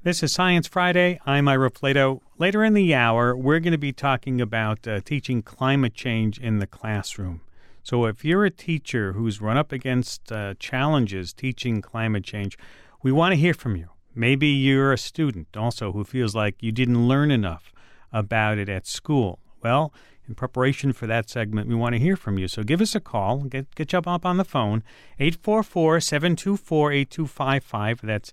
This is Science Friday. I'm Ira Plato. Later in the hour, we're going to be talking about teaching climate change in the classroom. So if you're a teacher who's run up against challenges teaching climate change, we want to hear from you. Maybe you're a student also who feels like you didn't learn enough about it at school. Well, in preparation for that segment, we want to hear from you. So give us a call. Get you up on the phone, 844-724-8255. That's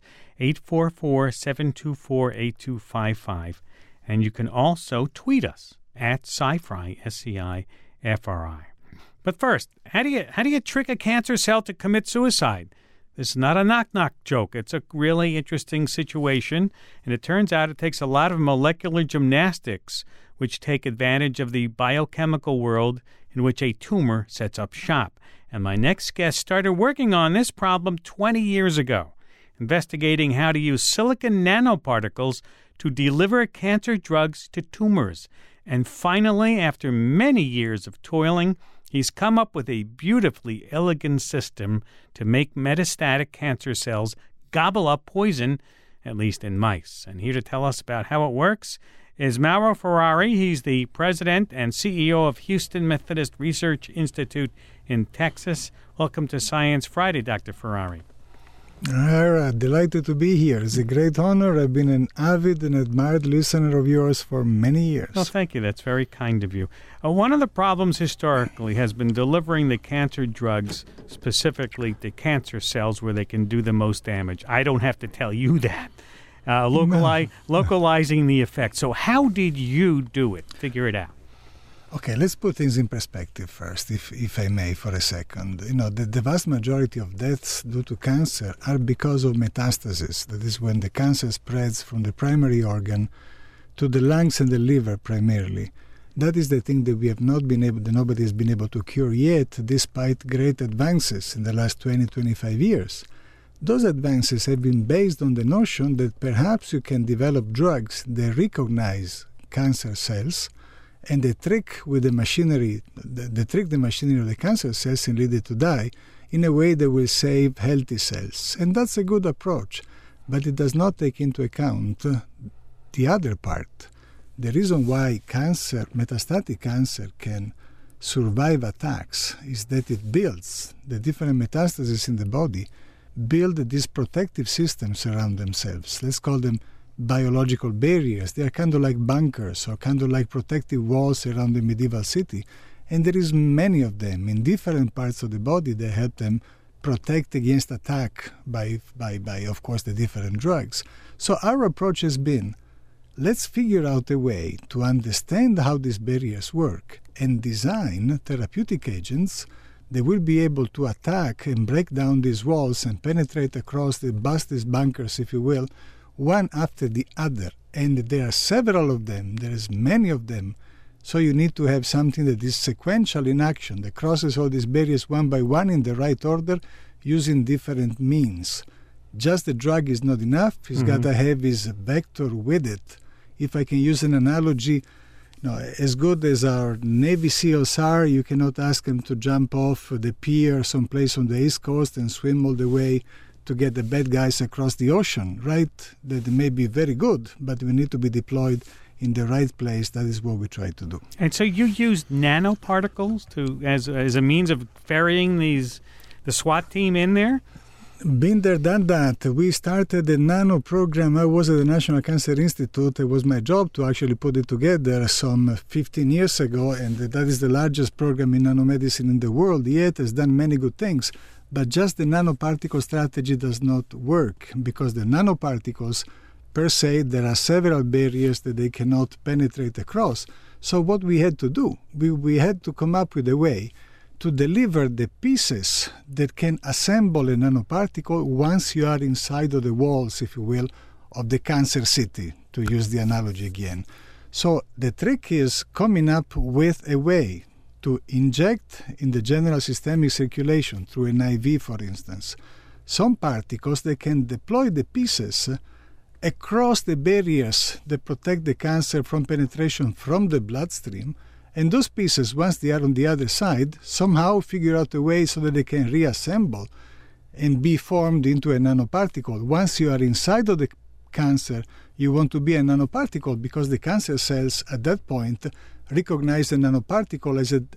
844-724-8255. And you can also tweet us at SciFri, SCIFRI. But first, how do you trick a cancer cell to commit suicide? This is not a knock-knock joke. It's a really interesting situation, and it turns out it takes a lot of molecular gymnastics which take advantage of the biochemical world in which a tumor sets up shop. And my next guest started working on this problem 20 years ago, investigating how to use silicon nanoparticles to deliver cancer drugs to tumors. And finally, after many years of toiling, he's come up with a beautifully elegant system to make metastatic cancer cells gobble up poison, at least in mice. And here to tell us about how it works is Mauro Ferrari. He's the president and CEO of Houston Methodist Research Institute in Texas. Welcome to Science Friday, Dr. Ferrari. Delighted to be here. It's a great honor. I've been an avid and admired listener of yours for many years. Well, thank you. That's very kind of you. One of the problems historically has been delivering the cancer drugs specifically to cancer cells where they can do the most damage. I don't have to tell you that. Localizing the effect. So how did you do it? Figure it out. Okay, let's put things in perspective first, if I may, for a second. The vast majority of deaths due to cancer are because of metastasis. That is when the cancer spreads from the primary organ to the lungs and the liver primarily. That is the thing that nobody has been able to cure yet, despite great advances in the last 20-25 years. Those advances have been based on the notion that perhaps you can develop drugs that recognize cancer cells, and they trick the machinery of the cancer cells and lead it to die in a way that will save healthy cells. And that's a good approach, but it does not take into account the other part. The reason why metastatic cancer can survive attacks is that it builds the different metastases in the body, build these protective systems around themselves. Let's call them biological barriers. They are kind of like bunkers or kind of like protective walls around the medieval city. And there is many of them in different parts of the body that help them protect against attack by of course, the different drugs. So our approach has been, let's figure out a way to understand how these barriers work and design therapeutic agents that will be able to attack and break down these walls and penetrate across bust these bunkers, if you will, one after the other. And there are several of them. There is many of them. So you need to have something that is sequential in action, that crosses all these barriers one by one in the right order using different means. Just the drug is not enough. It's got to have his vector with it. If I can use an analogy, as good as our Navy SEALs are, you cannot ask them to jump off the pier someplace on the East Coast and swim all the way to get the bad guys across the ocean, right? That may be very good, but we need to be deployed in the right place. That is what we try to do. And so you used nanoparticles as a means of ferrying the SWAT team in there? Been there, done that. We started the nano program. I was at the National Cancer Institute. It was my job to actually put it together some 15 years ago, and that is the largest program in nanomedicine in the world. Yet has done many good things, but just the nanoparticle strategy does not work, because the nanoparticles, per se, there are several barriers that they cannot penetrate across. So what we had to do, we had to come up with a way to deliver the pieces that can assemble a nanoparticle once you are inside of the walls, if you will, of the cancer city, to use the analogy again. So the trick is coming up with a way to inject in the general systemic circulation through an IV, for instance, some particles that can deploy the pieces across the barriers that protect the cancer from penetration from the bloodstream. And those pieces, once they are on the other side, somehow figure out a way so that they can reassemble and be formed into a nanoparticle. Once you are inside of the cancer, you want to be a nanoparticle because the cancer cells at that point recognize the nanoparticle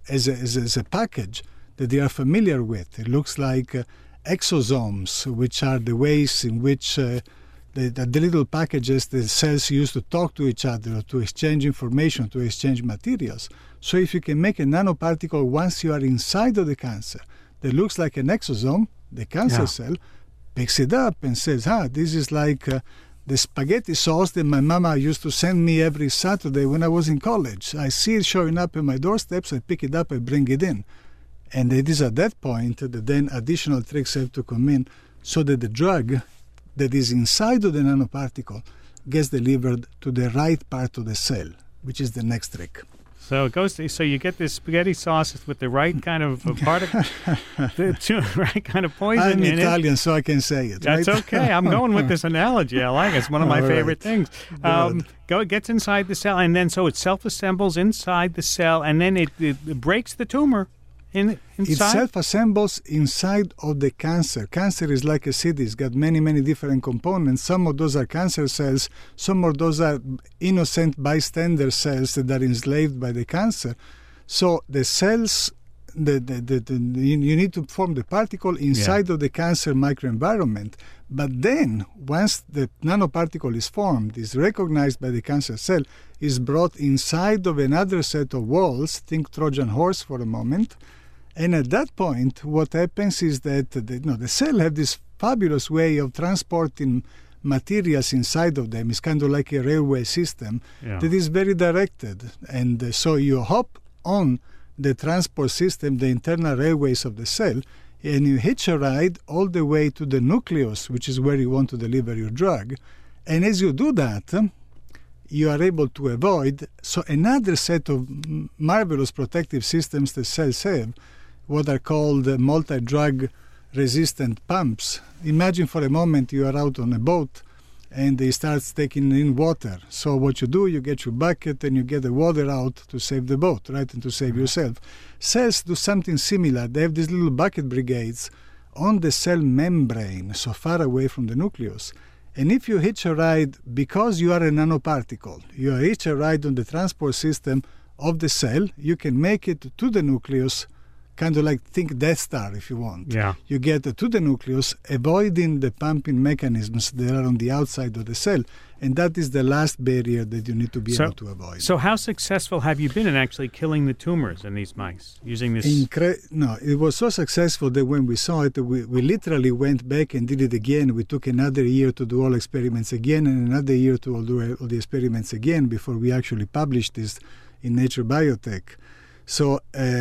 as a package that they are familiar with. It looks like exosomes, which are the ways in which the little packages the cells use to talk to each other, to exchange information, to exchange materials. So if you can make a nanoparticle once you are inside of the cancer that looks like an exosome, the cancer cell picks it up and says, this is like the spaghetti sauce that my mama used to send me every Saturday when I was in college. I see it showing up in my doorsteps, I pick it up, I bring it in. And it is at that point that then additional tricks have to come in so that the drug that is inside of the nanoparticle gets delivered to the right part of the cell, which is the next trick. So it goes. So you get this spaghetti sauce with the right kind of particle, the right kind of poison I'm in Italian, so I can say it. That's right? okay. I'm going with this analogy. I like it. It's one of my favorite things. It gets inside the cell, and then so it self-assembles inside the cell, and then it breaks the tumor. Inside? It self-assembles inside of the cancer. Cancer is like a city. It's got many, many different components. Some of those are cancer cells. Some of those are innocent bystander cells that are enslaved by the cancer. So the cells, you need to form the particle inside of the cancer microenvironment. But then, once the nanoparticle is formed, is recognized by the cancer cell, is brought inside of another set of walls, think Trojan horse for a moment, and at that point, what happens is that the cell have this fabulous way of transporting materials inside of them. It's kind of like a railway system that is very directed. And so you hop on the transport system, the internal railways of the cell, and you hitch a ride all the way to the nucleus, which is where you want to deliver your drug. And as you do that, you are able to avoid another set of marvelous protective systems the cells have, what are called multi-drug resistant pumps. Imagine for a moment you are out on a boat and it starts taking in water. So what you do, you get your bucket and you get the water out to save the boat, right, and to save yourself. Cells do something similar. They have these little bucket brigades on the cell membrane, so far away from the nucleus. And if you hitch a ride, because you are a nanoparticle, you hitch a ride on the transport system of the cell, you can make it to the nucleus, kind of like think Death Star if you want. Yeah. You get to the nucleus, avoiding the pumping mechanisms that are on the outside of the cell. And that is the last barrier that you need to be able to avoid. So how successful have you been in actually killing the tumors in these mice using this? No, it was so successful that when we saw it, we literally went back and did it again. We took another year to do all experiments again and another year to do all the experiments again before we actually published this in Nature Biotech. So,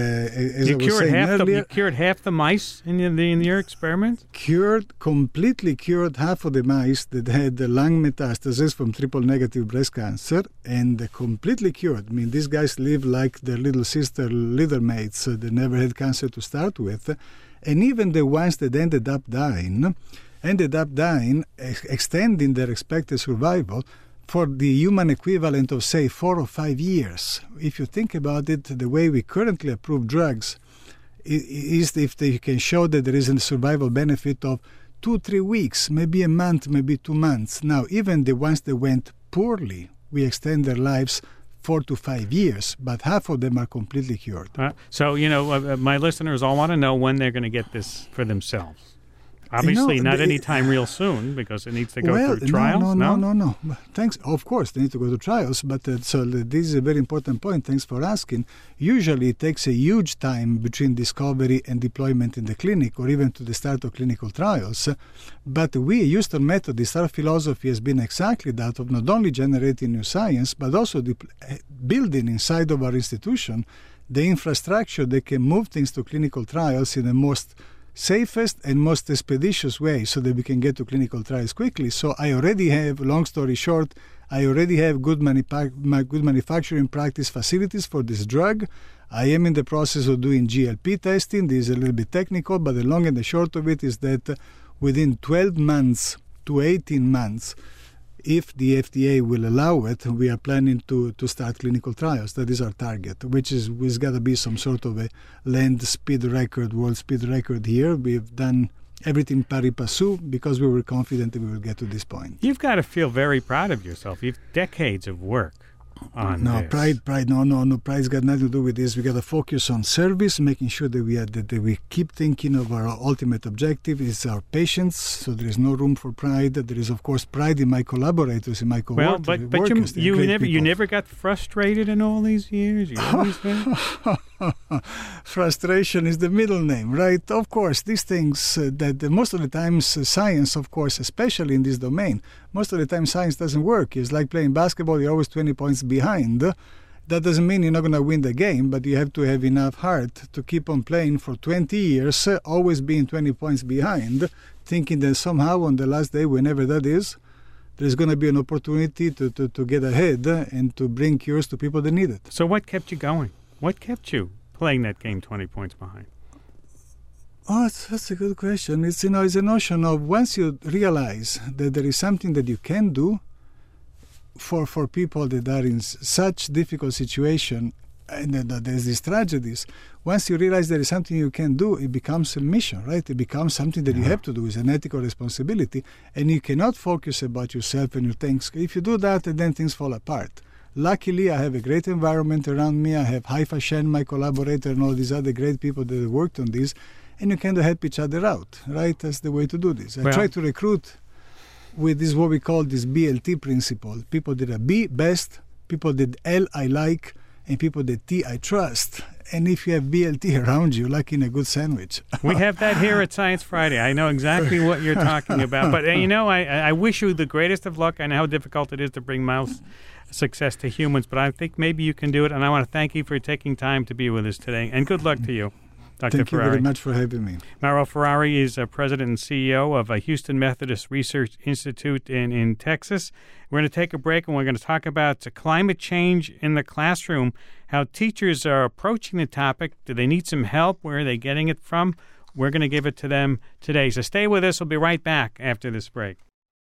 as I was saying earlier, you cured half the mice in your experiment? Completely cured half of the mice that had the lung metastasis from triple-negative breast cancer, and completely cured. I mean, these guys live like their little sister littermates. They never had cancer to start with. And even the ones that ended up dying, extending their expected survival for the human equivalent of, say, 4 or 5 years. If you think about it, the way we currently approve drugs is if they can show that there is a survival benefit of 2-3 weeks, maybe a month, maybe 2 months. Now, even the ones that went poorly, we extend their lives 4 to 5 years, but half of them are completely cured. So, my listeners all want to know when they're going to get this for themselves. Obviously, not anytime real soon, because it needs to go through trials. No. Thanks. Of course, they need to go to trials, but this is a very important point. Thanks for asking. Usually, it takes a huge time between discovery and deployment in the clinic, or even to the start of clinical trials. But we, Houston Methodist, our philosophy has been exactly that of not only generating new science, but also building inside of our institution the infrastructure that can move things to clinical trials in the most safest and most expeditious way so that we can get to clinical trials quickly. So I already have, long story short, good manufacturing practice facilities for this drug. I am in the process of doing GLP testing. This is a little bit technical, but the long and the short of it is that within 12 months to 18 months, if the FDA will allow it, we are planning to start clinical trials. That is our target, which got to be some sort of a world speed record here. We've done everything pari passu because we were confident that we would get to this point. You've got to feel very proud of yourself. You've decades of work on no, this. Pride, no. Pride's got nothing to do with this. We got to focus on service, making sure that we keep thinking of our ultimate objective is our patients. So there is no room for pride. There is, of course, pride in my collaborators, in my coworkers. Well, but you never got frustrated in all these years. You always Frustration is the middle name, right? Of course, these things that most of the times science, of course, especially in this domain, most of the time science doesn't work. It's like playing basketball, you're always 20 points behind. That doesn't mean you're not going to win the game, but you have to have enough heart to keep on playing for 20 years, always being 20 points behind, thinking that somehow on the last day, whenever that is, there's going to be an opportunity to get ahead and to bring cures to people that need it. So what kept you going? What kept you playing that game 20 points behind? Oh, that's a good question. It's a notion of once you realize that there is something that you can do for people that are in such difficult situation and that there's these tragedies, once you realize there is something you can do, it becomes a mission, right? It becomes something that you have to do. It's an ethical responsibility, and you cannot focus about yourself and your things. If you do that, then things fall apart. Luckily, I have a great environment around me. I have Haifa Shen, my collaborator, and all these other great people that have worked on this, and you kind of help each other out, right? That's the way to do this. I try to recruit with this, what we call this BLT principle. People that are B, best, people that L, I like, and people that T, I trust. And if you have BLT around you, like in a good sandwich. We have that here at Science Friday. I know exactly what you're talking about. But, I wish you the greatest of luck. I know how difficult it is to bring mouse success to humans, but I think maybe you can do it. And I want to thank you for taking time to be with us today. And good luck to you, Dr. Thank Ferrari. you very much for having me. Mauro Ferrari is president and CEO of Houston Methodist Research Institute in Texas. We're going to take a break, and we're going to talk about climate change in the classroom, how teachers are approaching the topic. Do they need some help? Where are they getting it from? We're going to give it to them today. So stay with us. We'll be right back after this break.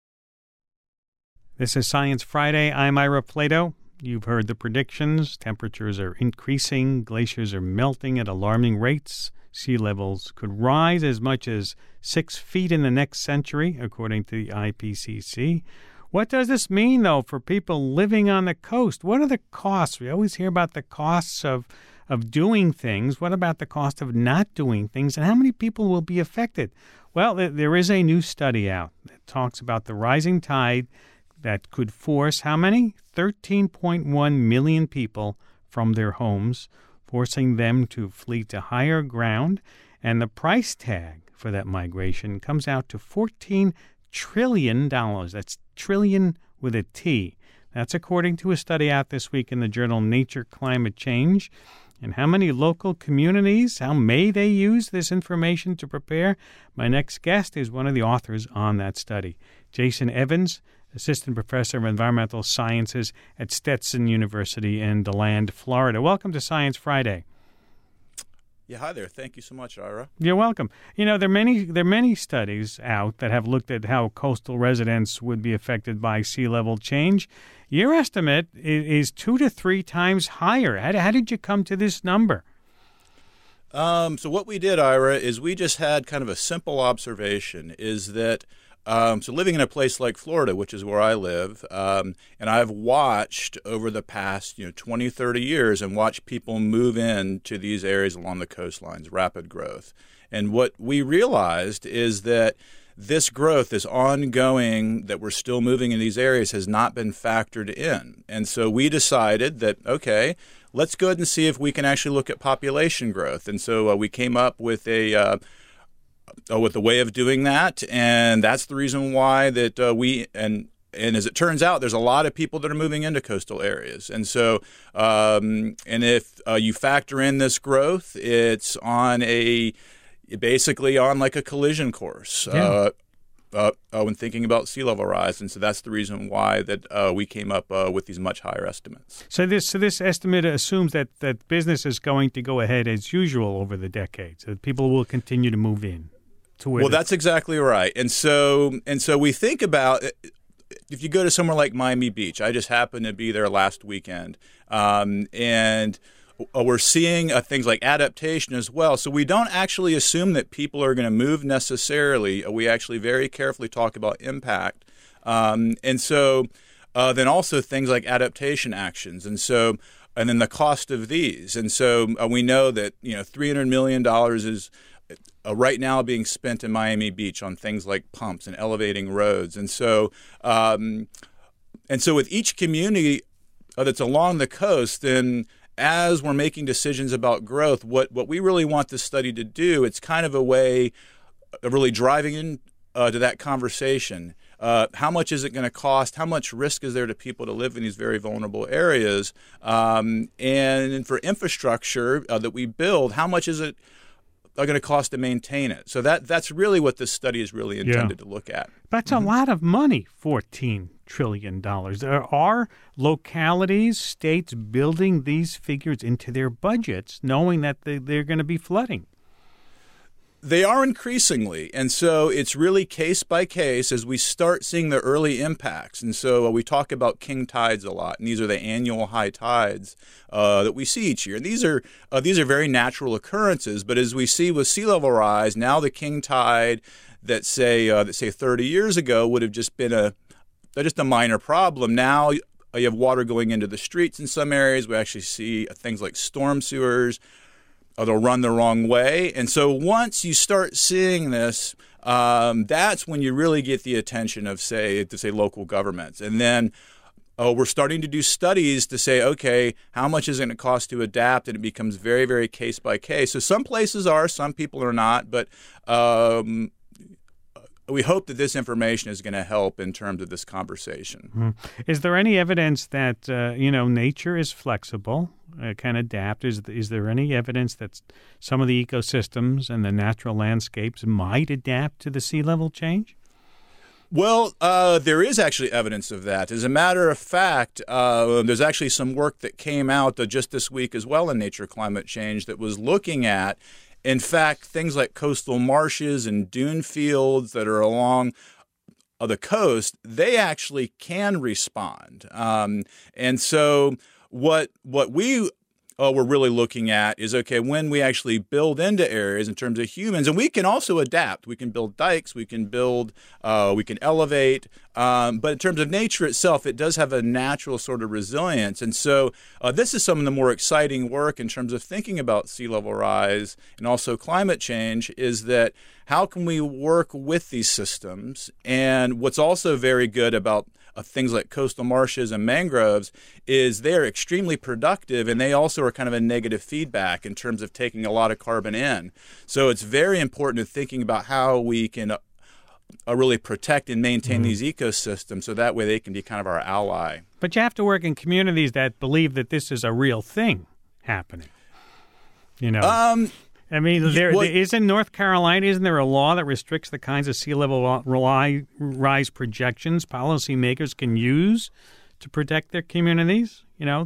This is Science Friday. I'm Ira Plato. You've heard the predictions. Temperatures are increasing. Glaciers are melting at alarming rates. Sea levels could rise as much as 6 feet in the next century, according to the IPCC. What does this mean, though, for people living on the coast? What are the costs? We always hear about the costs of doing things. What about the cost of not doing things? And how many people will be affected? Well, there is a new study out that talks about the rising tide that could force how many? 13.1 million people from their homes, forcing them to flee to higher ground. And the price tag for that migration comes out to $14 trillion. That's trillion with a T. That's according to a study out this week in the journal Nature Climate Change. And how many local communities, how may they use this information to prepare? My next guest is one of the authors on that study, Jason Evans, Assistant Professor of Environmental Sciences at Stetson University in DeLand, Florida. Welcome to Science Friday. Yeah, hi there. Thank you so much, Ira. You're welcome. There are many studies out that have looked at how coastal residents would be affected by sea level change. Your estimate is 2 to 3 times higher. How did you come to this number? So what we did, Ira, is we just had kind of a simple observation, is that so living in a place like Florida, which is where I live, and I've watched over the past 20, 30 years and watched people move into these areas along the coastlines, rapid growth. And what we realized is that this growth, this ongoing, that we're still moving in these areas, has not been factored in. And so we decided that, okay, let's go ahead and see if we can actually look at population growth. And so we came up with a way of doing that, and that's the reason why that we and as it turns out, there's a lot of people that are moving into coastal areas, and so and if you factor in this growth, it's basically on like a collision course. Yeah. When thinking about sea level rise, and so that's the reason why that we came up with these much higher estimates. So this estimate assumes that business is going to go ahead as usual over the decades, that people will continue to move in. Well, that's exactly right. And so we think about, if you go to somewhere like Miami Beach, I just happened to be there last weekend, and we're seeing things like adaptation as well. So we don't actually assume that people are going to move necessarily. We actually very carefully talk about impact. And so then also things like adaptation actions. And then the cost of these. And so we know that, $300 million is right now being spent in Miami Beach on things like pumps and elevating roads. And so with each community that's along the coast, then as we're making decisions about growth, what we really want this study to do, it's kind of a way of really driving in to that conversation. How much is it going to cost? How much risk is there to people to live in these very vulnerable areas? And for infrastructure that we build, how much is it going to cost to maintain it? So that's really what this study is really intended to look at. That's a lot of money, $14 trillion. There are localities, states building these figures into their budgets, knowing that they're going to be flooding. They are increasingly, and so it's really case by case as we start seeing the early impacts. And so we talk about king tides a lot, and these are the annual high tides that we see each year. And these are very natural occurrences, but as we see with sea level rise, now the king tide that say 30 years ago would have just been a minor problem. Now you have water going into the streets in some areas. We actually see things like storm sewers. They'll run the wrong way. And so once you start seeing this, that's when you really get the attention of, say, local governments. And then we're starting to do studies to say, okay, how much is it going to cost to adapt? And it becomes very, very case by case. So some places are, some people are not. But we hope that this information is going to help in terms of this conversation. Mm-hmm. Is there any evidence that, nature is flexible, can adapt? Is there any evidence that some of the ecosystems and the natural landscapes might adapt to the sea level change? Well, there is actually evidence of that. As a matter of fact, there's actually some work that came out just this week as well in Nature Climate Change that was looking at, in fact, things like coastal marshes and dune fields that are along the coast, they actually can respond. And so what we we're really looking at is, okay, when we actually build into areas in terms of humans, and we can also adapt. We can build dikes, we can elevate, but in terms of nature itself, it does have a natural sort of resilience. And so this is some of the more exciting work in terms of thinking about sea level rise and also climate change, is that how can we work with these systems? And what's also very good about things like coastal marshes and mangroves is they're extremely productive, and they also are kind of a negative feedback in terms of taking a lot of carbon in. So it's very important in thinking about how we can really protect and maintain these ecosystems so that way they can be kind of our ally. But you have to work in communities that believe that this is a real thing happening. I mean, isn't North Carolina, isn't there a law that restricts the kinds of sea level rise projections policymakers can use to protect their communities? Well,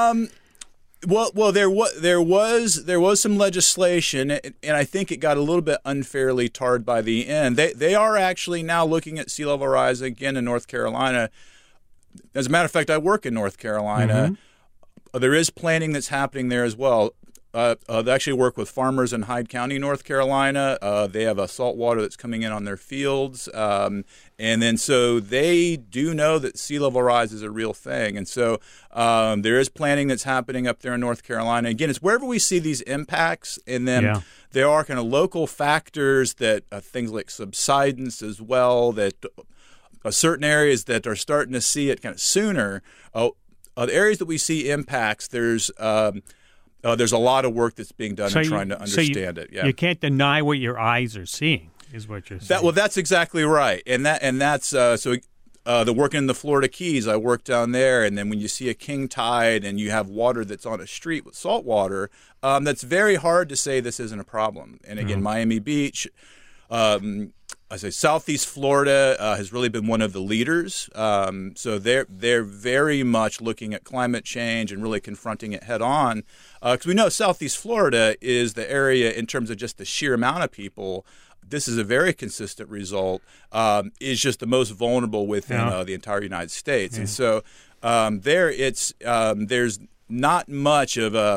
there was some legislation, and I think it got a little bit unfairly tarred by the end. They are actually now looking at sea level rise again in North Carolina. As a matter of fact, I work in North Carolina. There is planning that's happening there as well. They actually work with farmers in Hyde County, North Carolina. They have a salt water that's coming in on their fields. And then so they do know that sea level rise is a real thing. And so there is planning that's happening up there in North Carolina. Again, it's wherever we see these impacts. And then there are kind of local factors that things like subsidence as well, that certain areas that are starting to see it kind of sooner. The areas that we see impacts, there's a lot of work that's being done in trying to understand it. Yeah. You can't deny what your eyes are seeing, is what you're saying. That's exactly right. And that's the working in the Florida Keys, I worked down there, and then when you see a king tide and you have water that's on a street with salt water, that's very hard to say this isn't a problem. And again, Miami Beach, I say Southeast Florida has really been one of the leaders. So they're very much looking at climate change and really confronting it head on. Because we know Southeast Florida is the area in terms of just the sheer amount of people. This is a very consistent result. Is just the most vulnerable within the entire United States, and so there's not much of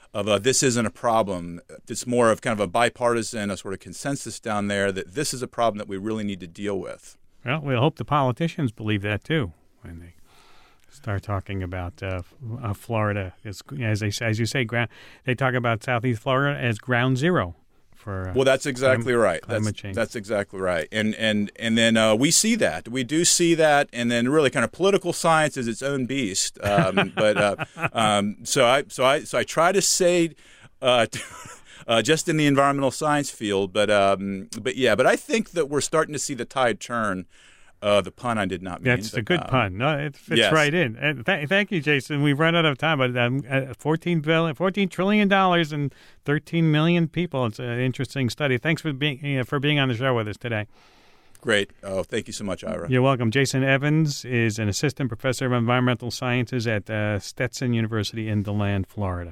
this isn't a problem. It's more of kind of a bipartisan, a sort of consensus down there that this is a problem that we really need to deal with. Well, we hope the politicians believe that too when they start talking about Florida. As you say, they talk about Southeast Florida as ground zero for well, that's exactly right. Climate change. That's exactly right. And then we see that. We do see that. And then really kind of political science is its own beast. So I try to say just in the environmental science field, but I think that we're starting to see the tide turn. The pun I did not mean. That's a good pun. No, it fits right in. And thank you, Jason. We've run out of time, but $14 trillion and 13 million people. It's an interesting study. Thanks for being on the show with us today. Great. Oh, thank you so much, Ira. You're welcome. Jason Evans is an assistant professor of environmental sciences at Stetson University in DeLand, Florida.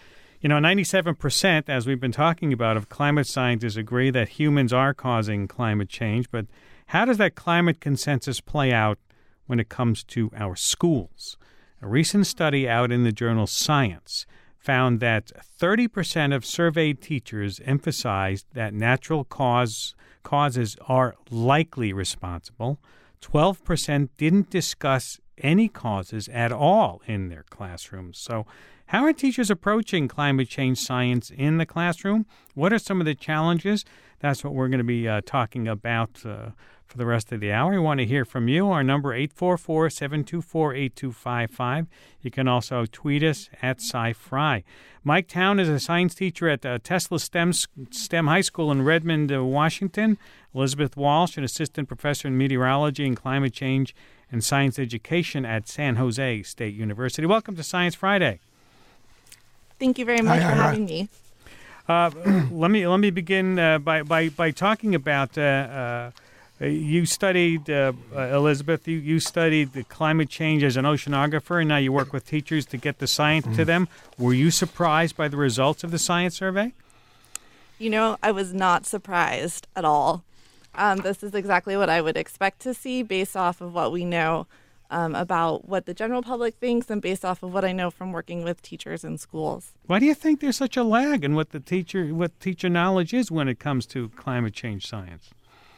97%, as we've been talking about, of climate scientists agree that humans are causing climate change, but how does that climate consensus play out when it comes to our schools? A recent study out in the journal Science found that 30% of surveyed teachers emphasized that natural causes are likely responsible. 12% didn't discuss any causes at all in their classrooms. So how are teachers approaching climate change science in the classroom? What are some of the challenges? That's what we're going to be talking about for the rest of the hour. We want to hear from you. Our number 844-724-8255. You can also tweet us at SciFri. Mike Town is a science teacher at Tesla STEM High School in Redmond, Washington. Elizabeth Walsh, an assistant professor in meteorology and climate change and science education at San Jose State University. Welcome to Science Friday. Thank you very much for having me. Let me begin by talking about you studied, Elizabeth, you studied the climate change as an oceanographer, and now you work with teachers to get the science to them. Were you surprised by the results of the science survey? I was not surprised at all. This is exactly what I would expect to see based off of what we know about what the general public thinks and based off of what I know from working with teachers in schools. Why do you think there's such a lag in what teacher knowledge is when it comes to climate change science?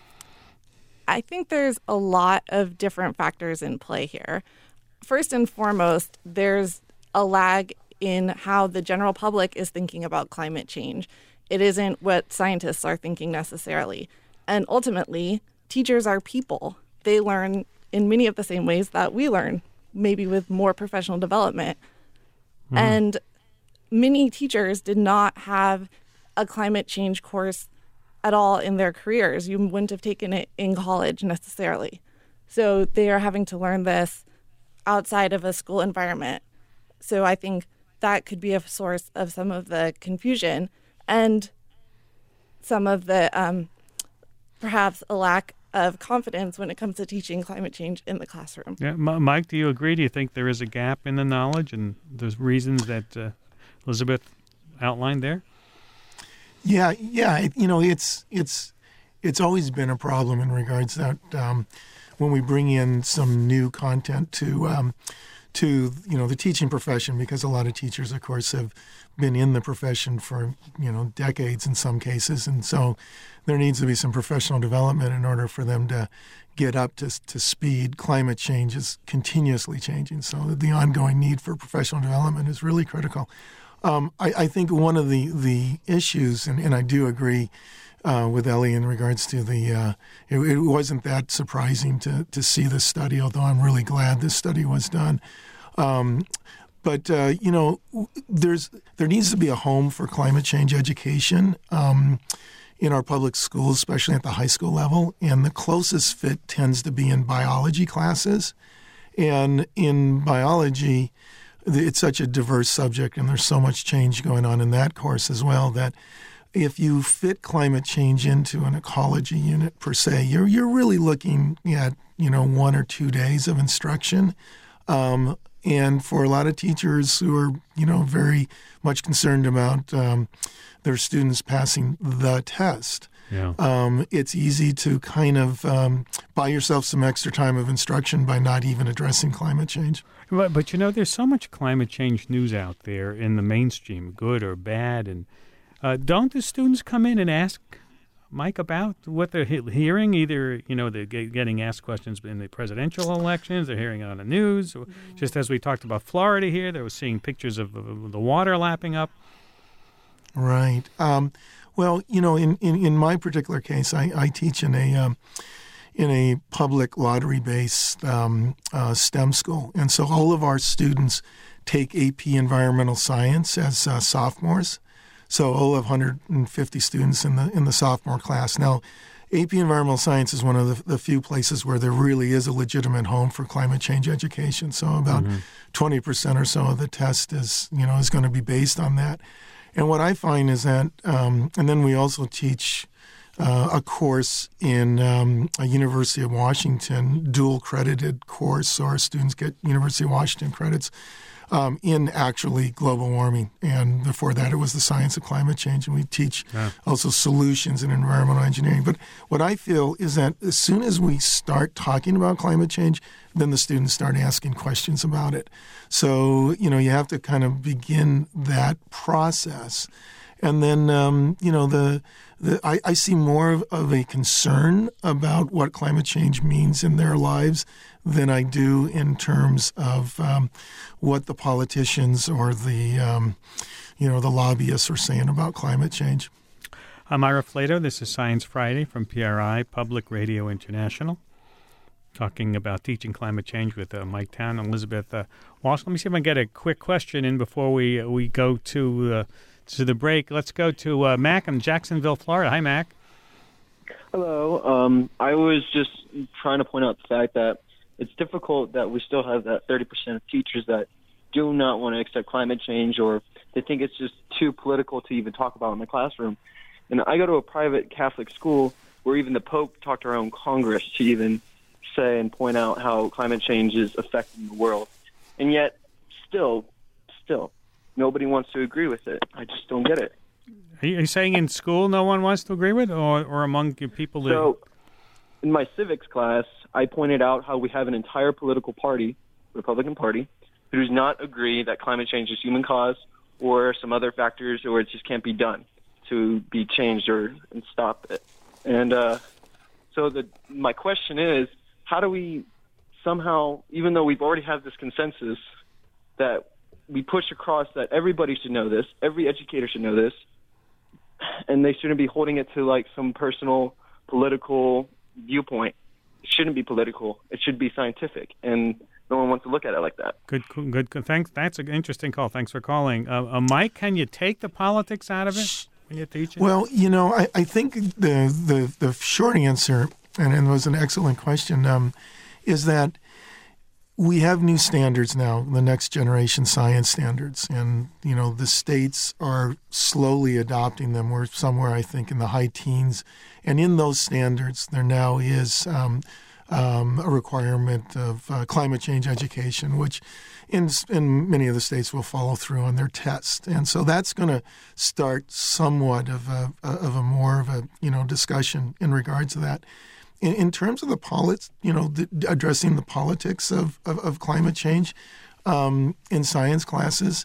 I think there's a lot of different factors in play here. First and foremost, there's a lag in how the general public is thinking about climate change. It isn't what scientists are thinking necessarily. And ultimately, teachers are people. They learn in many of the same ways that we learn, maybe with more professional development. And many teachers did not have a climate change course at all in their careers. You wouldn't have taken it in college necessarily. So they are having to learn this outside of a school environment. So I think that could be a source of some of the confusion and some of the perhaps a lack of confidence when it comes to teaching climate change in the classroom. Yeah, Mike, do you agree? Do you think there is a gap in the knowledge and there's reasons that Elizabeth outlined there? Yeah. It's always been a problem in regards that when we bring in some new content to the teaching profession, because a lot of teachers, of course, have been in the profession for decades in some cases, and so there needs to be some professional development in order for them to get up to speed. Climate change is continuously changing, so the ongoing need for professional development is really critical. I think one of the issues, and I do agree with Ellie in regards to it wasn't that surprising to see this study, although I'm really glad this study was done. But there needs to be a home for climate change education in our public schools, especially at the high school level. And the closest fit tends to be in biology classes. And in biology, it's such a diverse subject, and there's so much change going on in that course as well, that if you fit climate change into an ecology unit per se, you're really looking at 1 or 2 days of instruction. And for a lot of teachers who are very much concerned about their students passing the test, Yeah. It's easy to kind of buy yourself some extra time of instruction by not even addressing climate change. But there's so much climate change news out there in the mainstream, good or bad, and don't the students come in and ask Mike about what they're hearing? Either, they're getting asked questions in the presidential elections, they're hearing it on the news. Just as we talked about Florida here, they were seeing pictures of the water lapping up. Right. Well, in my particular case, I teach in a public lottery-based STEM school, and so all of our students take AP Environmental Science as sophomores. So all of 150 students in the sophomore class. Now, AP Environmental Science is one of the few places where there really is a legitimate home for climate change education. So about 20% or so of the test is going to be based on that. And what I find is that, and then we also teach a course in a University of Washington dual credited course, so our students get University of Washington credits in actually global warming. And before that, it was the science of climate change, and we teach also solutions in environmental engineering. But what I feel is that as soon as we start talking about climate change, then the students start asking questions about it. So, you have to kind of begin that process. And then, I see more of a concern about what climate change means in their lives than I do in terms of what the politicians or the lobbyists are saying about climate change. I'm Ira Flato. This is Science Friday from PRI, Public Radio International, talking about teaching climate change with Mike Town and Elizabeth Walsh. Let me see if I can get a quick question in before we go to the break. Let's go to Mac in Jacksonville, Florida. Hi, Mac. Hello. I was just trying to point out the fact that it's difficult that we still have that 30% of teachers that do not want to accept climate change, or they think it's just too political to even talk about in the classroom. And I go to a private Catholic school where even the Pope talked to our own Congress to even say and point out how climate change is affecting the world. And yet, still, nobody wants to agree with it. I just don't get it. Are you saying in school no one wants to agree with, or among people that... So, in my civics class, I pointed out how we have an entire political party, Republican Party, who does not agree that climate change is human caused or some other factors, or it just can't be done to be changed and stop it. And my question is, how do we somehow, even though we've already had this consensus, that we push across that everybody should know this, every educator should know this, and they shouldn't be holding it to like some personal political viewpoint. It shouldn't be political. It should be scientific, and no one wants to look at it like that. Good. Thanks. That's an interesting call. Thanks for calling. Mike, can you take the politics out of it when you're teaching? Well, I think the short answer, and it was an excellent question, is that we have new standards now, the next generation science standards, and the states are slowly adopting them. We're somewhere, I think, in the high teens, and in those standards, there now is a requirement of climate change education, which in many of the states will follow through on their test, and so that's going to start somewhat of a more of a discussion in regards to that. In terms of addressing the politics of climate change in science classes,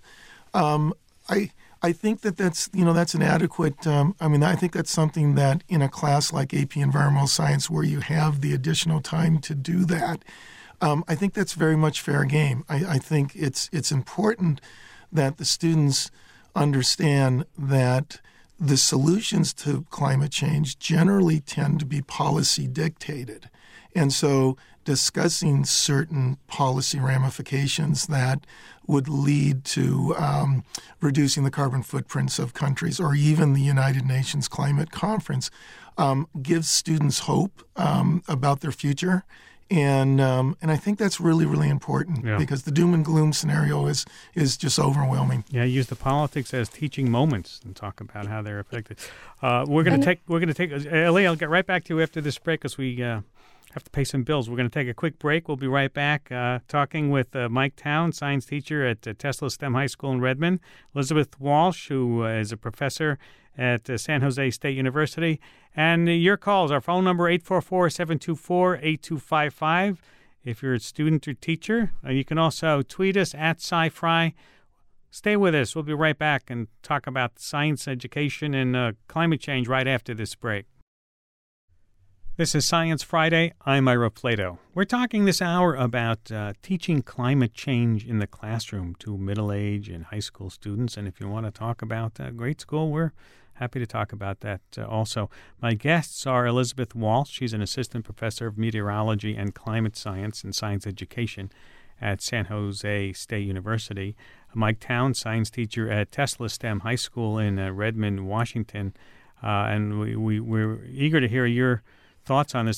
I think that's an adequate. I think that's something that in a class like AP Environmental Science, where you have the additional time to do that, I think that's very much fair game. I think it's important that the students understand that the solutions to climate change generally tend to be policy dictated. And so discussing certain policy ramifications that would lead to reducing the carbon footprints of countries, or even the United Nations Climate Conference, gives students hope about their future. And I think that's really, really important, because the doom and gloom scenario is just overwhelming. Yeah, use the politics as teaching moments and talk about how they're affected. We're going to take. Ellie, I'll get right back to you after this break, because we have to pay some bills. We're going to take a quick break. We'll be right back talking with Mike Town, science teacher at Tesla STEM High School in Redmond, Elizabeth Walsh, who is a professor at San Jose State University, and your calls. Our phone number, 844-724-8255. If you're a student or teacher, you can also tweet us at SciFri. Stay with us. We'll be right back and talk about science education and climate change right after this break. This is Science Friday. I'm Ira Plato. We're talking this hour about teaching climate change in the classroom to middle-age and high school students. And if you want to talk about grade school, we're happy to talk about that also. My guests are Elizabeth Walsh. She's an assistant professor of meteorology and climate science and science education at San Jose State University. Mike Town, science teacher at Tesla STEM High School in Redmond, Washington. And we're eager to hear your thoughts on this.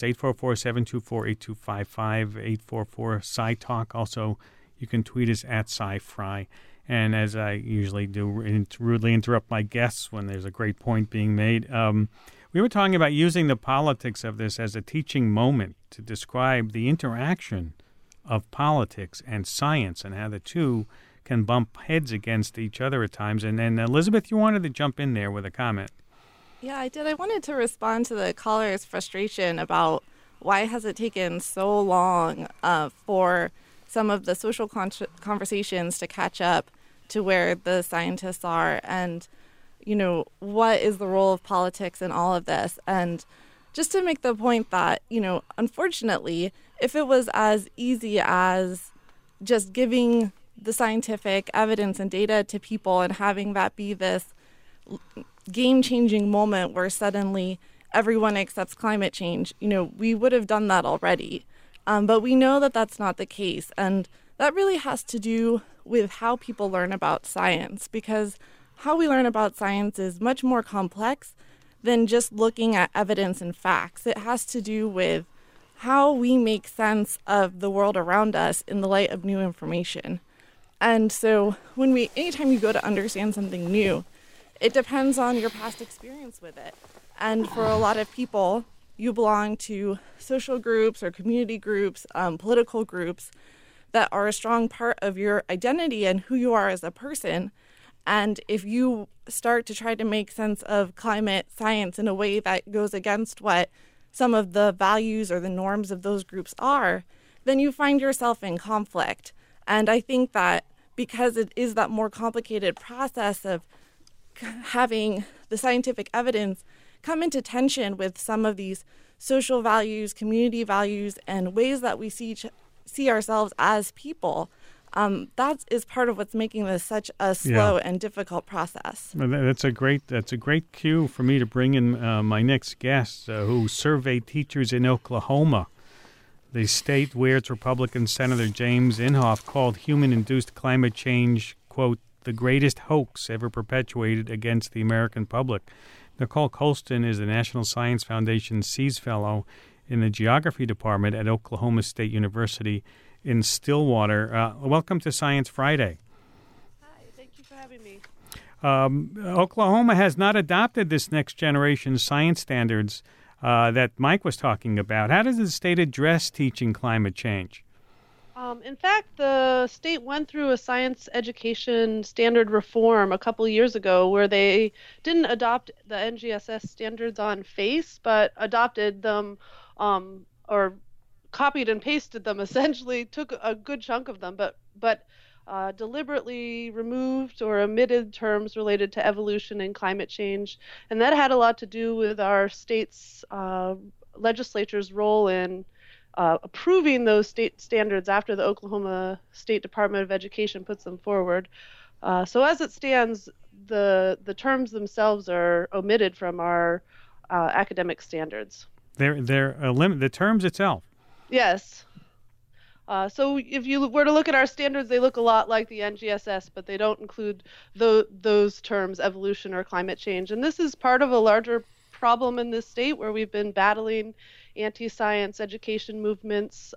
844-724-8255, 844-SciTalk. Also, you can tweet us at SciFri. And as I usually do, rudely interrupt my guests when there's a great point being made. We were talking about using the politics of this as a teaching moment to describe the interaction of politics and science and how the two can bump heads against each other at times. And Elizabeth, you wanted to jump in there with a comment. Yeah, I did. I wanted to respond to the caller's frustration about why has it taken so long for some of the social conversations to catch up to where the scientists are, and, you know, what is the role of politics in all of this. And just to make the point that, you know, unfortunately, if it was as easy as just giving the scientific evidence and data to people and having that be this game-changing moment where suddenly everyone accepts climate change, you know, we would have done that already. But we know that that's not the case. And that really has to do with how people learn about science, because how we learn about science is much more complex than just looking at evidence and facts. It has to do with how we make sense of the world around us in the light of new information. And so anytime you go to understand something new, it depends on your past experience with it. And for a lot of people, you belong to social groups or community groups, political groups that are a strong part of your identity and who you are as a person. And if you start to try to make sense of climate science in a way that goes against what some of the values or the norms of those groups are, then you find yourself in conflict. And I think that because it is that more complicated process of having the scientific evidence come into tension with some of these social values, community values, and ways that we see ourselves as people, that is part of what's making this such a slow and difficult process. That's a great cue for me to bring in my next guest, who surveyed teachers in Oklahoma, the state where its Republican Senator James Inhofe called human-induced climate change, quote, the greatest hoax ever perpetuated against the American public. Nicole Colston is the National Science Foundation Seas Fellow in the Geography Department at Oklahoma State University in Stillwater. Welcome to Science Friday. Hi, thank you for having me. Oklahoma has not adopted this next generation science standards that Mike was talking about. How does the state address teaching climate change? In fact, the state went through a science education standard reform a couple years ago where they didn't adopt the NGSS standards on face, but adopted them or copied and pasted them, essentially took a good chunk of them, but deliberately removed or omitted terms related to evolution and climate change. And that had a lot to do with our state's legislature's role in approving those state standards after the Oklahoma State Department of Education puts them forward. So as it stands, the terms themselves are omitted from our academic standards. They're the terms itself. Yes. So if you were to look at our standards, they look a lot like the NGSS, but they don't include those terms, evolution or climate change. And this is part of a larger problem in this state where we've been battling anti-science education movements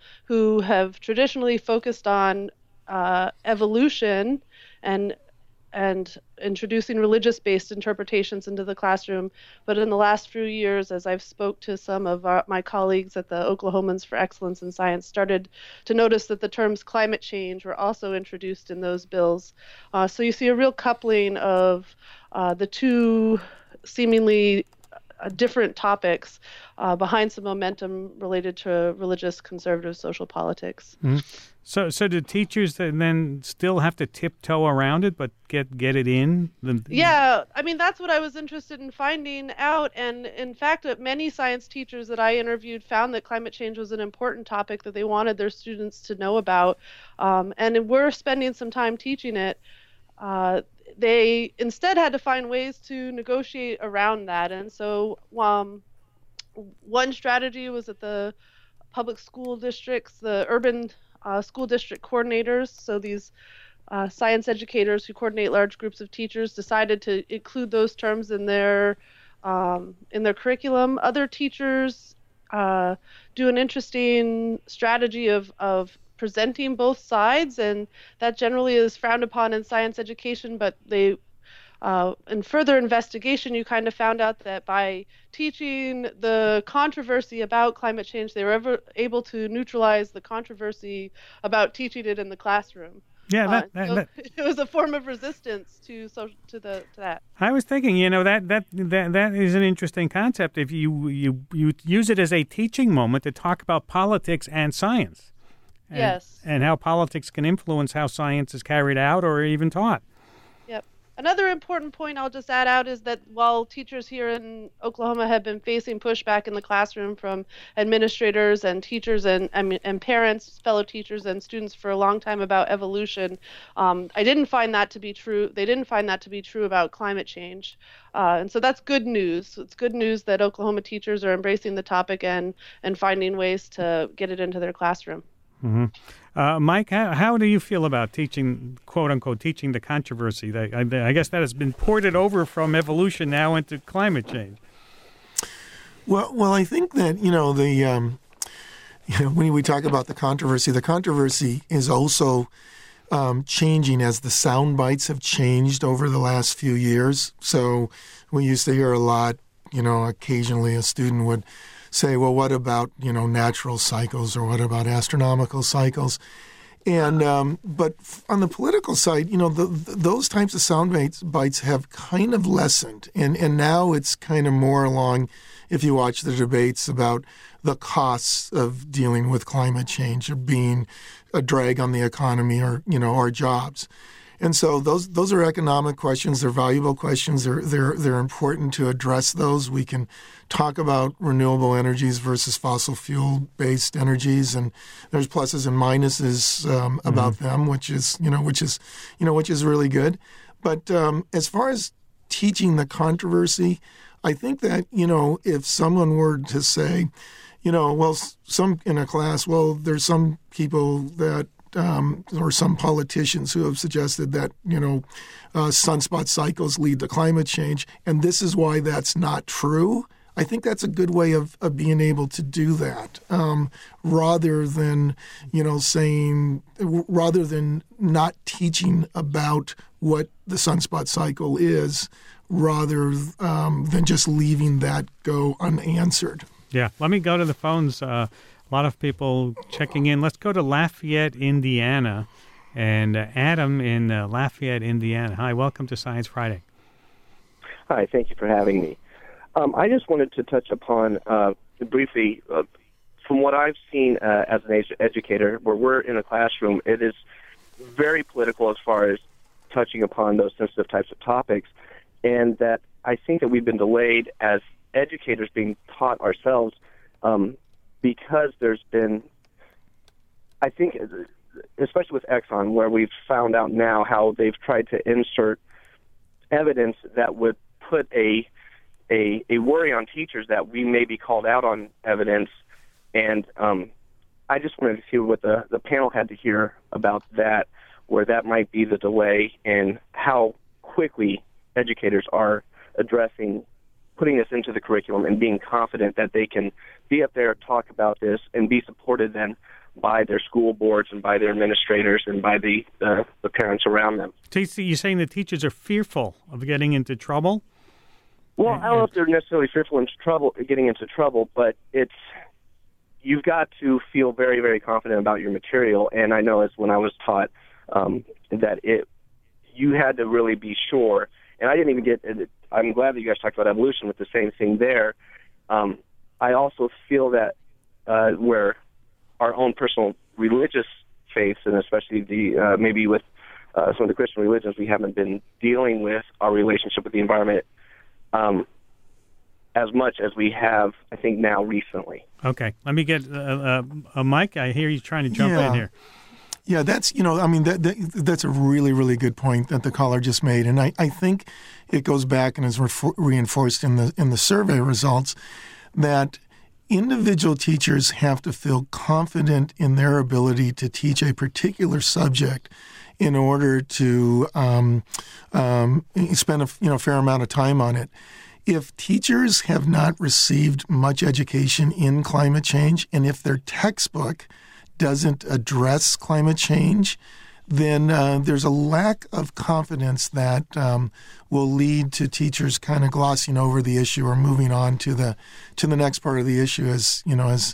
who have traditionally focused on evolution and and introducing religious-based interpretations into the classroom. But in the last few years, as I've spoke to some of my colleagues at the Oklahomans for Excellence in Science, started to notice that the terms climate change were also introduced in those bills. So you see a real coupling of the two seemingly different topics behind some momentum related to religious conservative social politics. Mm-hmm. So do teachers then still have to tiptoe around it, but get it in? Yeah, I mean, that's what I was interested in finding out. And in fact, many science teachers that I interviewed found that climate change was an important topic that they wanted their students to know about. And we're spending some time teaching it. They instead had to find ways to negotiate around that. And so one strategy was that the public school districts, the urban school district coordinators, so these science educators who coordinate large groups of teachers, decided to include those terms in their curriculum. Other teachers do an interesting strategy of presenting both sides, and that generally is frowned upon in science education, but they in further investigation, you kind of found out that by teaching the controversy about climate change, they were able to neutralize the controversy about teaching it in the classroom. Yeah, it was a form of resistance to that. I was thinking, that is an interesting concept. If you use it as a teaching moment to talk about politics and science, and how politics can influence how science is carried out or even taught. Another important point I'll just add out is that while teachers here in Oklahoma have been facing pushback in the classroom from administrators and teachers and parents, fellow teachers and students for a long time about evolution, I didn't find that to be true. They didn't find that to be true about climate change. And so that's good news. It's good news that Oklahoma teachers are embracing the topic and finding ways to get it into their classroom. Mm-hmm. Mike, how do you feel about teaching, quote unquote, teaching the controversy? I guess that has been ported over from evolution now into climate change. Well, I think that when we talk about the controversy is also changing as the sound bites have changed over the last few years. So we used to hear a lot. Occasionally a student would say, well, what about, natural cycles, or what about astronomical cycles? And but on the political side, those types of sound bites have kind of lessened. And now it's kind of more along, if you watch the debates about the costs of dealing with climate change, or being a drag on the economy, or, our jobs. And so those are economic questions. They're valuable questions. They're important to address those. We can talk about renewable energies versus fossil fuel-based energies, and there's pluses and minuses about them, which is really good. But as far as teaching the controversy, I think that if someone were to say, some in a class, there's some people that. Or some politicians who have suggested that, sunspot cycles lead to climate change, and this is why that's not true. I think that's a good way of being able to do that, rather than not teaching about what the sunspot cycle is, rather than just leaving that go unanswered. Yeah, let me go to the phones. A lot of people checking in. Let's go to Lafayette, Indiana. And Adam in Lafayette, Indiana. Hi, welcome to Science Friday. Hi, thank you for having me. I just wanted to touch upon briefly, from what I've seen as an educator, where we're in a classroom, it is very political as far as touching upon those sensitive types of topics, and that I think that we've been delayed as educators being taught ourselves because there's been, I think, especially with Exxon, where we've found out now how they've tried to insert evidence that would put a worry on teachers that we may be called out on evidence. And I just wanted to see what the panel had to hear about that, where that might be the delay, and how quickly educators are addressing putting this into the curriculum and being confident that they can be up there, talk about this, and be supported then by their school boards and by their administrators and by the parents around them. TC, you're saying the teachers are fearful of getting into trouble? Well, I don't know if they're necessarily fearful of getting into trouble, but you've got to feel very, very confident about your material. And I know as when I was taught that you had to really be sure. And I didn't even get. I'm glad that you guys talked about evolution with the same thing there. I also feel that where our own personal religious faiths, and especially maybe with some of the Christian religions, we haven't been dealing with our relationship with the environment as much as we have, I think, now recently. Okay, let me get Mike. I hear you trying to jump in here. Yeah, that's that's a really, really good point that the caller just made, and I think it goes back and is reinforced in the survey results that individual teachers have to feel confident in their ability to teach a particular subject in order to spend a fair amount of time on it. If teachers have not received much education in climate change, and if their textbook doesn't address climate change, then there's a lack of confidence that will lead to teachers kind of glossing over the issue or moving on to the next part of the issue as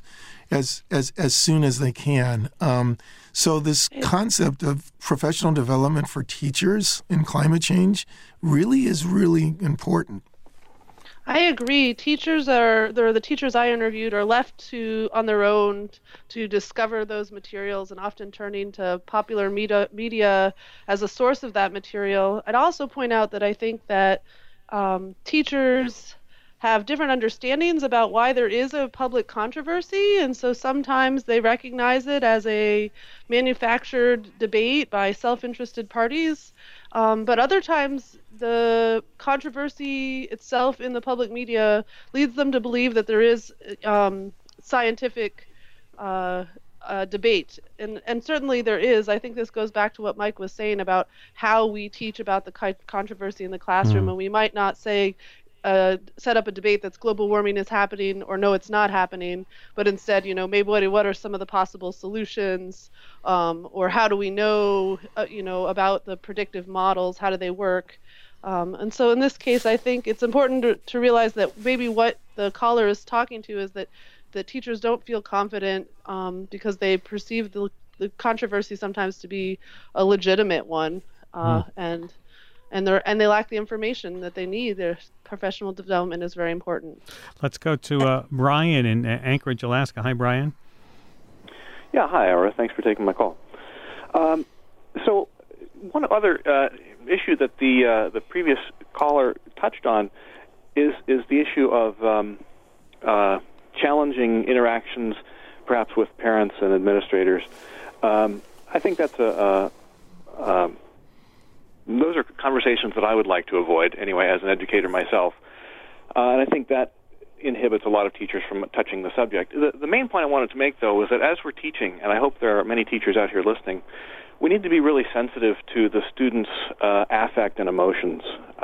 soon as they can. So this concept of professional development for teachers in climate change really is really important. I agree. The teachers I interviewed are left on their own to discover those materials and often turning to popular media as a source of that material. I'd also point out that I think that teachers have different understandings about why there is a public controversy, and so sometimes they recognize it as a manufactured debate by self-interested parties, but other times the controversy itself in the public media leads them to believe that there is scientific debate, and certainly there is. I think this goes back to what Mike was saying about how we teach about the controversy in the classroom, and we might not say set up a debate that's global warming is happening or no, it's not happening, but instead, maybe what are some of the possible solutions, or how do we know, about the predictive models, how do they work? And so in this case, I think it's important to realize that maybe what the caller is talking to is that the teachers don't feel confident because they perceive the controversy sometimes to be a legitimate one, and they lack the information that they need. Their professional development is very important. Let's go to Brian in Anchorage, Alaska. Hi, Brian. Yeah, hi, Ira. Thanks for taking my call. So one other issue that the previous caller touched on is the issue of challenging interactions, perhaps with parents and administrators. I think that's those are conversations that I would like to avoid anyway, as an educator myself. And I think that inhibits a lot of teachers from touching the subject. The main point I wanted to make, though, is that as we're teaching, and I hope there are many teachers out here listening, we need to be really sensitive to the students' affect and emotions.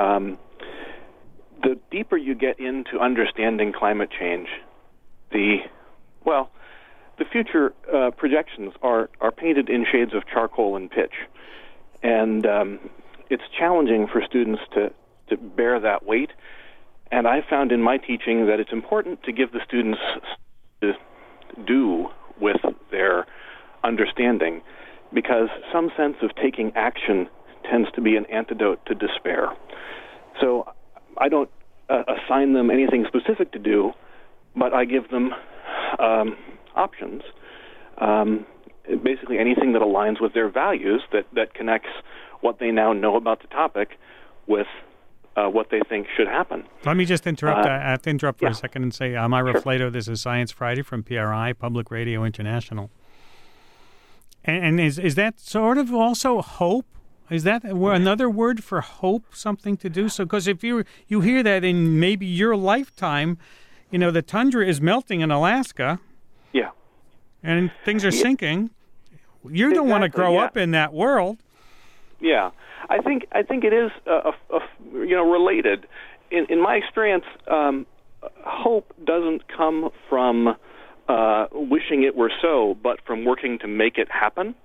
The deeper you get into understanding climate change, the future projections are painted in shades of charcoal and pitch. And it's challenging for students to bear that weight. And I found in my teaching that it's important to give the students to do with their understanding, because some sense of taking action tends to be an antidote to despair. So I don't assign them anything specific to do, but I give them options, basically anything that aligns with their values, that connects what they now know about the topic with what they think should happen. Let me just interrupt. I have to interrupt for a second and say, I'm Ira Flato. This is Science Friday from PRI, Public Radio International. And is that sort of also hope? Is that another word for hope, something to do? So, because if you hear that in maybe your lifetime, the tundra is melting in Alaska. Yeah. And things are sinking. You don't want to grow up in that world. Yeah, I think it is related. In my experience, hope doesn't come from wishing it were so, but from working to make it happen.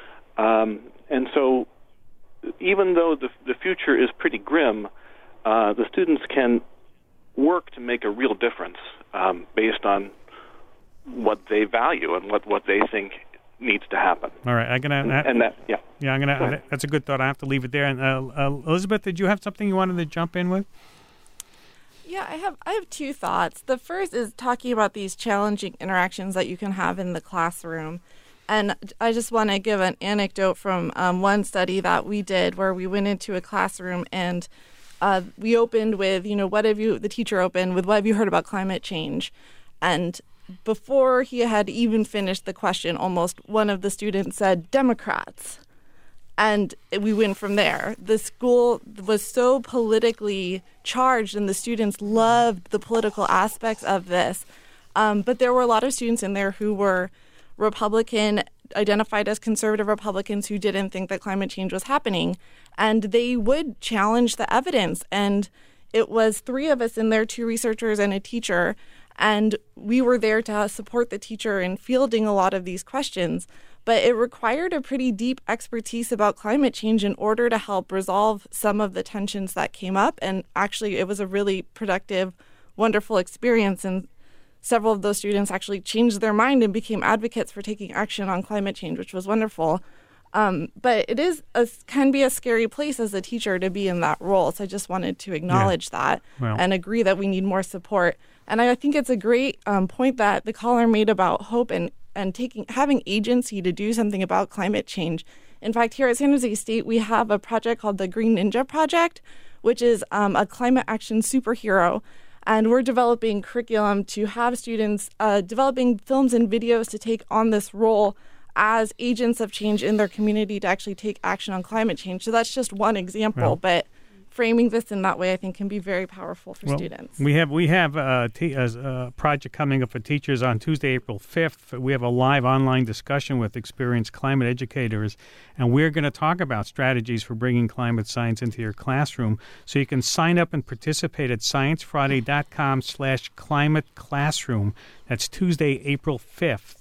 And so even though the future is pretty grim, the students can work to make a real difference based on what they value and what they think needs to happen. All right, I'm gonna. That's a good thought. I have to leave it there. And Elizabeth, did you have something you wanted to jump in with? Yeah, I have two thoughts. The first is talking about these challenging interactions that you can have in the classroom. And I just want to give an anecdote from one study that we did where we went into a classroom and we opened with, the teacher opened with, what have you heard about climate change? And before he had even finished the question, almost one of the students said, Democrats. And we went from there. The school was so politically charged, and the students loved the political aspects of this. But there were a lot of students in there who were Republican, identified as conservative Republicans who didn't think that climate change was happening. And they would challenge the evidence. And it was 3 of us in there, 2 researchers and a teacher. And we were there to support the teacher in fielding a lot of these questions. But it required a pretty deep expertise about climate change in order to help resolve some of the tensions that came up. And actually, it was a really productive, wonderful experience. And several of those students actually changed their mind and became advocates for taking action on climate change, which was wonderful. But it can be a scary place as a teacher to be in that role. So I just wanted to acknowledge that and agree that we need more support. And I think it's a great point that the caller made about hope and having agency to do something about climate change. In fact, here at San Jose State, we have a project called the Green Ninja Project, which is a climate action superhero. And we're developing curriculum to have students developing films and videos to take on this role as agents of change in their community to actually take action on climate change. So that's just one example, but framing this in that way, I think, can be very powerful for students. We have a project coming up for teachers on Tuesday, April 5th. We have a live online discussion with experienced climate educators, and we're going to talk about strategies for bringing climate science into your classroom. So you can sign up and participate at sciencefriday.com/climateclassroom. That's Tuesday, April 5th.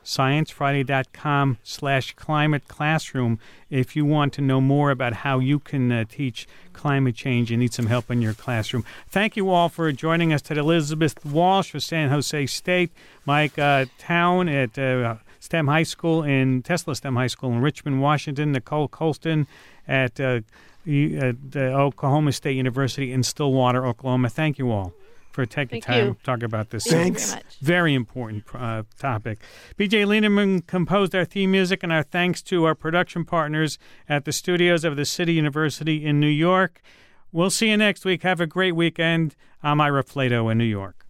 sciencefriday.com/climateclassroom if you want to know more about how you can teach climate change and need some help in your classroom. Thank you all for joining us today. Elizabeth Walsh for San Jose State, Mike Town at STEM High School Tesla STEM High School in Richmond, Washington, Nicole Colston at Oklahoma State University in Stillwater, Oklahoma. Thank you all for taking time to talk about this very important topic. B.J. Lieneman composed our theme music, and our thanks to our production partners at the studios of the City University in New York. We'll see you next week. Have a great weekend. I'm Ira Flato in New York.